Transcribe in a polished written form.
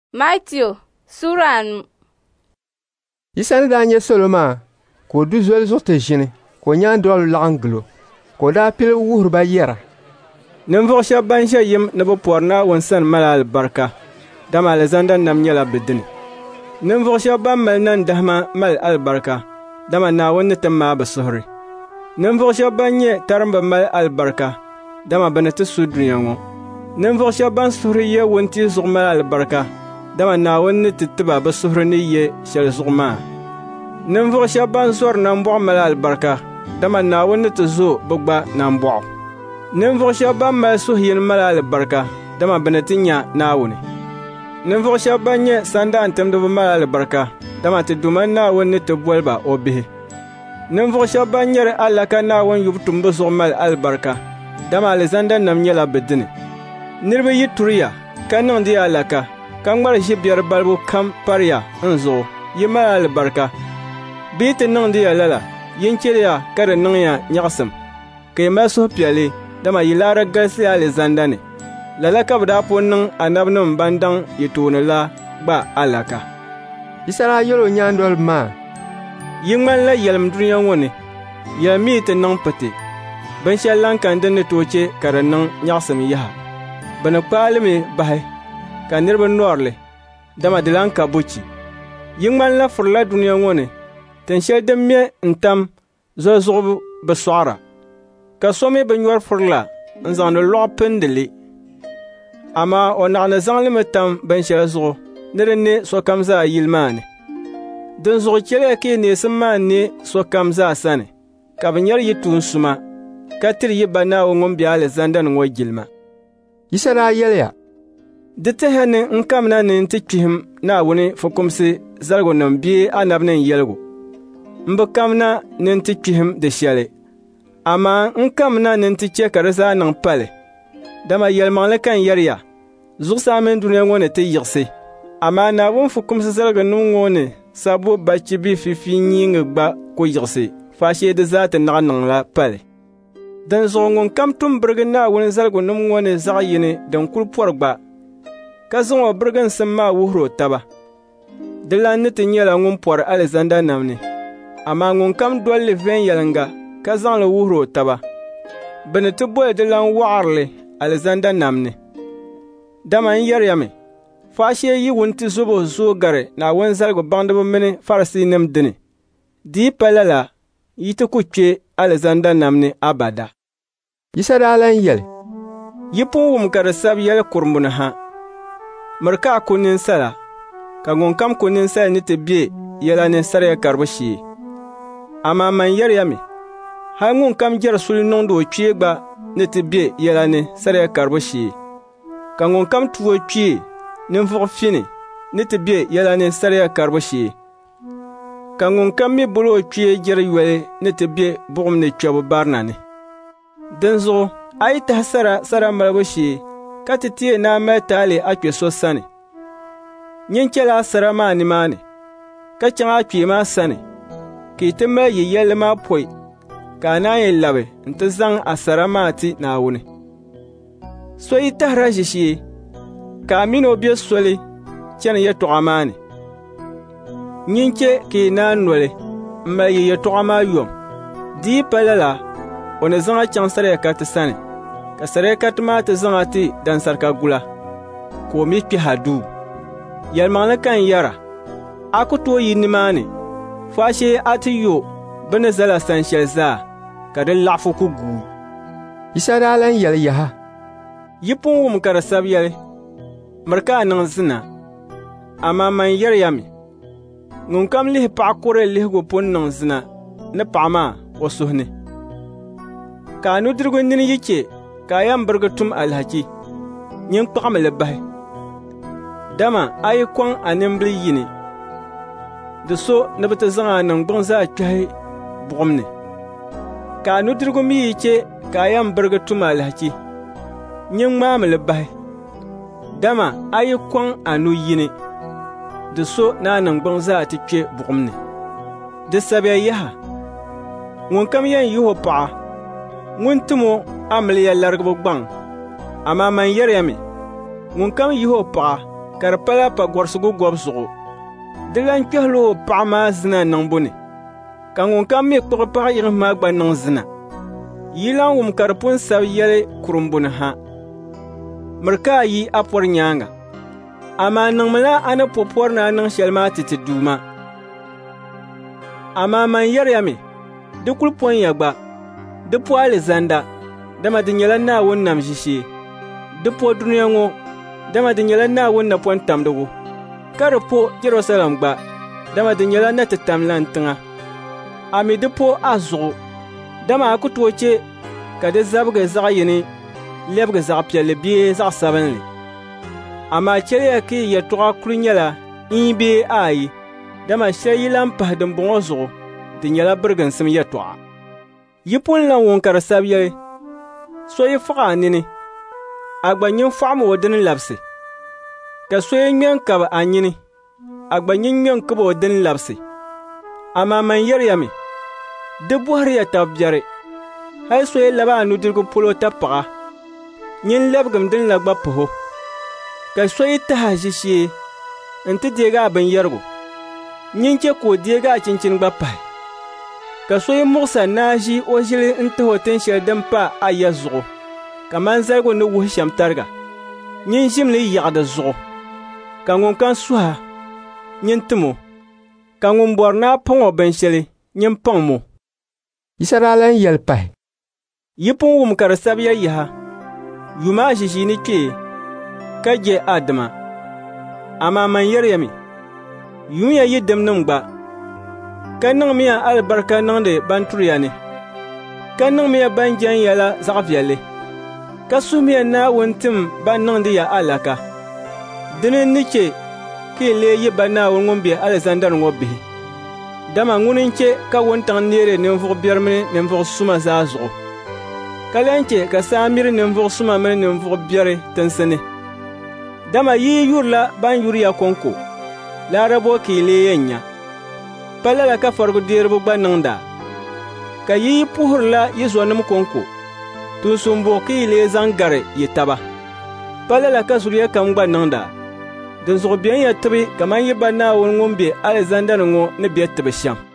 Matthew Suran. Yisani da nye Solomon ko du zol zote jini ko nyan dol langlo ko da pil wuhur ba yera. Ninvuɣu shɛba ban ʒe yim ni bɛ pɔri Naawuni sani mali alibarika dama alizanda nam nyɛla bɛ dini. Ninvuɣu shɛba ban mali nandahima mali alibarika dama Naawuni ni ti maai bɛ suhuri. Ninvuɣu shɛba ban nyɛ tarimba mali alibarika dama bɛ ni ti su dunia ŋɔ. Ninvuɣu shɛba ban suhuri ye wuntia zuɣu mali alibarika dama Naawuni ni ti tiba bɛ suhuri ni ye shɛli zuɣu maa. Ninvuɣu shɛba ban zɔri nambɔɣu mali alibarika dama Naawuni ni ti zo bɛ gba nambɔɣu. Ninvuɣu shɛba ban mali suhuyini mali alibarika dama bɛ ni ti nya Naawuni. Ninvuɣu shɛba ban nyɛ sandaantimdiba mali alibarika dama ti duma Naawuni ni ti boli ba o bihi. Ninvuɣu shɛba ban nyɛri alaka Naawuni yubu tumbu zuɣu mali alibarika dama alizanda nam nyɛla bɛ dini. Niriba yi turiya ka niŋdi ya alaka ka ŋmari ʒibiɛri balibu kam pariya n zuɣu yi mali alibarika. Bee ti niŋdi ya lala yin chɛliya ka di niŋ ya nyaɣisim ka yi mali suhupiɛlli dama yi laara galisiya alizanda ni. Lala ka bɛ daa pun niŋ anabinima ban daŋ yitooni la gba alaka. Yisana yɛlo nyan dol maa. Yi ŋmanila yɛlim dunia ŋɔ ni yɛli mii ti niŋ piti binshɛli lan kan din ni tooche ka di niŋ nyaɣisim yaha. Bɛ ni kpaalimi bahi ka niriba nɔrili dama di lan ka buchi. Yi ŋmanila furila dunia ŋɔ ni tin shɛli din me n-tam zoli zuɣu bɛ sɔɣira ka so mi bɛ nyɔri furila n zaŋdi lɔɣu pindili. Amaa o naɣini zaŋlimi tam binshɛli zuɣu ni di ne sokam zaa yili maa ni. Din zuɣu chɛliya ka yi neesim maa ne sokam zaa sani ka bɛ nyɛri yi tuun suma ka tiri yi ba Naawuni ŋun be alizanda ni ŋɔ gilima. Yisana yɛliya. Di tihi ni n kamina ni n ti kpihim Naawuni fukumsi zaligunima bee anabinin yɛligu. N bi kamina ni n ti kpihim di shɛli. Amaa n kamina ni n ti chɛ ka di zaa niŋ pali. Dama yɛlimaŋli kan yɛriya zuɣusaa mini dunia ŋɔ ni ti yiɣisi. Amaa Naawuni fukumsi zaligunima ŋɔ ni sabu bachibi fifi nyiingi gba ku yiɣisi faashee di zaa ti naɣi niŋla pali. Din zuɣu ŋun kam tum birigi Naawuni zaligunima ŋɔ ni zaɣ yini din kuli pɔri gba ka zaŋ o biriginsim maa wuhiri o taba. Di lan ni ti nyɛla ŋun pɔri alizanda nam ni. Amaa ŋun kam dolli viɛnyɛlinga ka zaŋli wuhiri o taba. Bɛ ni ti boli di lan waɣirili alizanda nam ni. Dama n yɛriyami faashee yi wunti zubu zooi gari Naawuni zaligu baŋdiba mini Farisiinima dini. Dii pa lala yi ti ku kpe alizanda nam ni abada. Yisa daa lan yɛli. Yi pun wum ka di sabi yɛli kurumbuni ni ha. Miri ka a ku ninsala ka ŋun kam ku ninsali ni ti be yɛla ni sariya karibu shee. Amaa man yɛriyami hali ŋun kam jɛri suli niŋdi o kpee gba ni ti be yɛla ni sariya karibu shee. Ka ŋun kam tu o kpee ninvuɣu fini ni ti be yɛla ni sariya karibu shee. Ka ŋun kam mi boli o kpee jɛri yɔli ni ti be buɣum ni kpɛbu barina ni. Din zuɣu a yi tahi sara malibu shee ka ti tiɛ naa mali taali a kpe so sani. Nyin chɛla a sara maa nimaani ka chaŋ a kpee maa sani ka yi ti mali yi yɛlli maa pɔi ka a naan yi labi n ti zaŋ a sara maa ti Naawuni. So yi tahira ʒishee ka a mini o be soli chani yɛltɔɣa maa ni. Nyin chɛ ka yi naan noli n mali yi yɛltɔɣa maa yom. Dii pa lala o ni zaŋa chaŋ sariyakati sani ka sariyakati maa ti zaŋa ti dansarika gula ka o mi kpe haduu. Yɛlimaŋli kan yɛra a ku tooi yi nimaani faashee a ti yo bɛ ni zala sani shɛli zaa ka di laɣifu ku guu. Yisa daa lan yɛli yaha. Yi pun wum ka di sabi yɛli miri ka a niŋ zina. Amaa man yɛriyami ŋun kam lihi paɣa kurili lihigu pun niŋ zina ni paɣa maa o suhu ni. Ka a nudirigu nini yi che ka a yɛn birigi tum alhaki nyin kpagimi li bahi. Dama a yi kɔŋ a nimbili yini di so ni bɛ ti zaŋ a niŋgbuŋ zaa kpɛhi buɣum ni. Ka a nudirigu mi yi che ka a yɛn birigi tum alhaki nyin ŋmaami li bahi. Dama a yi kɔŋ a nu yini di so ni a niŋgbuŋ zaa ti kpe buɣum ni. Di sabiya yaha ŋun kam yɛn yihi o paɣa ŋun timo a miliya larigibu gbaŋ. Amaa man yɛriyami ŋun kam yihi o paɣa ka di pala pa gɔrisigu gɔbu zuɣu. Di lan kpɛhili o paɣa maa zina niŋbu ni, ka ŋun kam mi kpuɣi paɣa yiɣi maa gba niŋ zina. Yi lan wum ka di pun sabi yɛli kurumbu ni ha. Miri ka a yi a pɔri nyaanga. Amaa niŋmila a ni popɔri ni a niŋ shɛli maa titi duuma. Amaa man yɛriya mi, di kuli pɔnya gba, di po alizanda, dama di nyɛla Naawuni nam ʒishee. Di po duniya ŋɔ, dama di nyɛla Naawuni napɔn tamdigu. Ka di po Jerusalem gba, dama di nyɛla na ti tam lan tiŋa. A mi di po a zuɣu, dama a ku tooi che ka di zabigi zaɣ yini lebigi zaɣ piɛlli bee zaɣ sabinli. Amaa chɛliya ka yɛltɔɣa kuli nyɛla bee ayi, dama shɛli yi lan pahi dimbɔŋɔ zuɣu, di nyɛla biriginsim yɛltɔɣa. Yi pun lan wun ka di sabi yɛli, so yi faɣa a nini, a gba nyin fɔɣimi o dini labisi. Ka so yi ŋmɛn kabi a nyini, a gba nyin ŋmɛn kabi o dini labisi. Amaa man yɛriya mi, di bɔhiriya tabi biɛri, hali so yi laba a nudirigu polo ta paɣa, nyin labigim dini la gba paho. Ka so yi taha ʒishee n-ti deegi a binyɛrigu, nyin che ka o deegi a chinchini gba pahi. Ka so yi muɣisa naaʒi o ʒili n-tahi o tinshɛli din pa a ya zuɣu, kaman zaligu ni wuhi shɛm tariga, nyin ʒimli yaɣi di zuɣu. Ka ŋun kan suha, nyin timo, ka ŋun bɔri ni a paŋ o binshɛli, nyin paŋ mo. Yisa daa lan yɛli pahi. Yi pun wum ka di sabi yɛli yaha, yuma a ʒiʒii ni kpee, ka je Adama. Amaa man yɛriya mi, yuunya yi dimnim gba, ka niŋmiya alibarika niŋdi ban turiya ni, ka niŋmiya ban jan yɛla zaɣ viɛlli, ka suhimiya Naawuni tim ban niŋdi ya alaka. Dini ni che ka yi lee yi ba Naawuni ŋun be Alizandar ŋɔ bihi. Dama ŋuni n-che ka wuntaŋ neeri ninvuɣu biɛri mini ninvuɣu suma zaa zuɣu. Ka lan che ka saa miri ninvuɣu suma mini ninvuɣu biɛri tinsi ni. Dama yi yurila ban yuriya konko, laarabo ka yi lee yɛn nya. Pa lala ka farigu deeribu gba niŋda. Ka yi puhirila yi zonim konko, tunsumbuɣu ka yi lee zaŋ gari yi taba. Pa lala ka zuriya kam gba niŋda. Din zuɣu biɛn ya tibi kaman yi ba Naawuni ŋun be Alizandar ŋɔ ni be tibi shɛm.